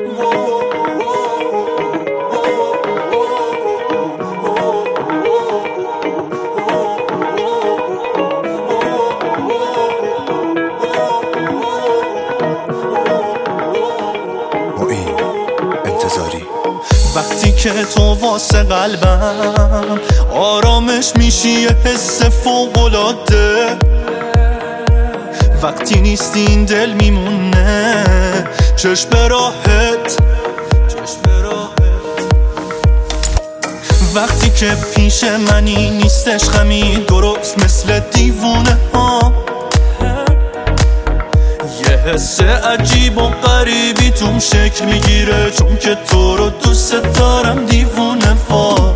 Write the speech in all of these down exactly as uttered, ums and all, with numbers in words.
وقتی که تو واسه قلبم آرامش میشی یه حس فوق‌العاده، وقتی نیستی این دل میمونه چشم به راحت. وقتی که پیش منی نیستش غمی، درست مثل دیوونه ها، یه حس عجیب و غریبی توم شکل میگیره، چون که تو رو دوست دارم دیوونه وار.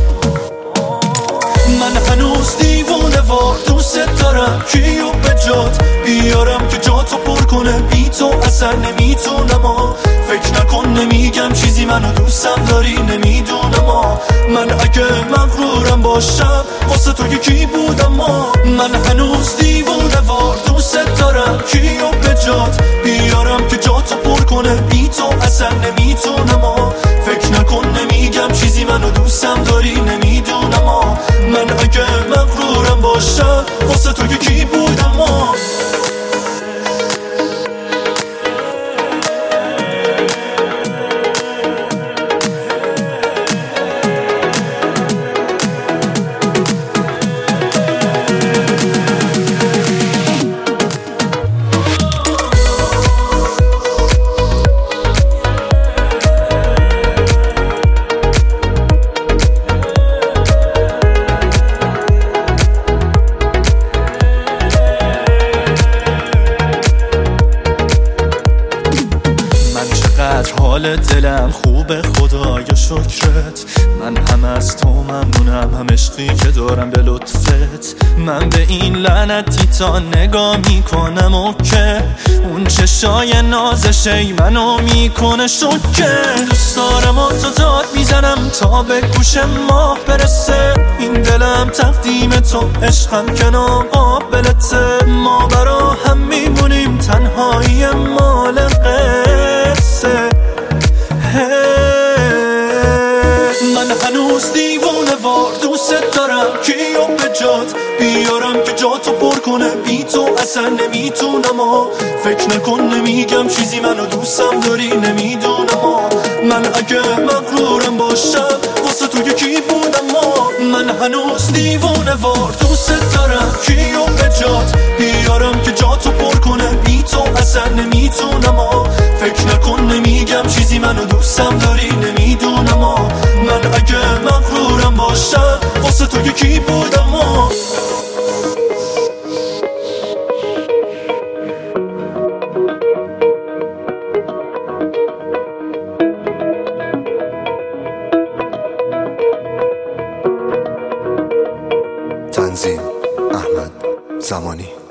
من هنوز دیوونه وار دوست دارم، کیو به جات بیارم که جاتو پر کنه، بی تو اصلا نمیتونم. فکر نکن نمیگم چیزی، منو دوستم داری نمیدونم. من اگه مغرورم باشم واسه تو یکی بودم. من هنوز دیوونه وار دوست دارم، کیو به جات بیارم که جاتو پر کنه، بی تو اصلا نمیتونم. فکر نکن نمیگم چیزی، منو دوستم داری نمیدونم. من اگه مغرورم باشم واسه تو یکی بودم. حال دلم خوبه خدایا شکرت، من هم از تو ممنونم، هم عشقی که دارم به لطفت. من به این لعنتی تا نگاه میکنم و که اون چشای نازشی منو میکنه شکه. دوست دارم و تو داد میزنم تا به گوش ما برسه، این دلم تقدیم تو عشقم که ناقابلته. ما برا هم میمونیم تنهایی مال قصه. من هنوز دیوونه وار دوست دارم، کیو به جات بیارم که جاتو پر کنه، بی تو اصلا نمیتونم. فکر نکن نمیگم چیزی، منو دوستم داری نمیدونم. من اگه مغرورم باشم واسه تو یکی بودم. من هنوز دیوونه وار دوست دارم، کیو به جات بیارم که جاتو پر کنه، بی تو اصلا نمیتونم. فکر نکن نمیگم چیزی، منو دوستم داری نمیدونم. من اگه مغرورم باشم واسه تو یکی بودم. تنظیم احمد زمانی.